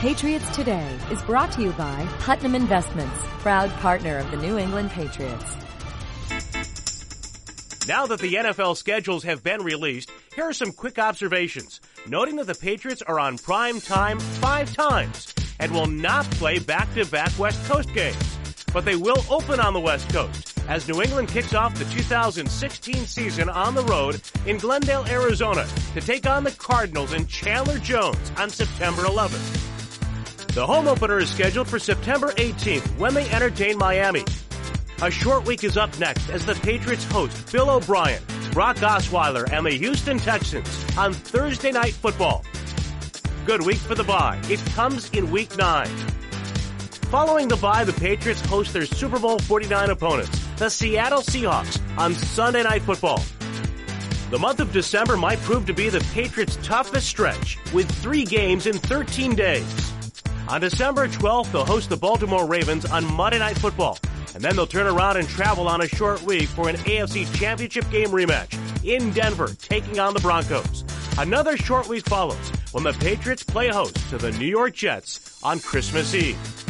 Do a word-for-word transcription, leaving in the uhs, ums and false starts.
Patriots Today is brought to you by Putnam Investments, proud partner of the New England Patriots. Now that the N F L schedules have been released, here are some quick observations, noting that the Patriots are on prime time five times and will not play back-to-back West Coast games. But they will open on the West Coast as New England kicks off the two thousand sixteen season on the road in Glendale, Arizona to take on the Cardinals in Chandler Jones on September eleventh. The home opener is scheduled for September eighteenth when they entertain Miami. A short week is up next as the Patriots host Bill O'Brien, Brock Osweiler, and the Houston Texans on Thursday Night Football. Good week for the bye. It comes in week nine. Following the bye, the Patriots host their Super Bowl forty-nine opponents, the Seattle Seahawks, on Sunday Night Football. The month of December might prove to be the Patriots' toughest stretch, with three games in thirteen days. On December twelfth, they'll host the Baltimore Ravens on Monday Night Football, and then they'll turn around and travel on a short week for an A F C Championship game rematch in Denver, taking on the Broncos. Another short week follows when the Patriots play host to the New York Jets on Christmas Eve.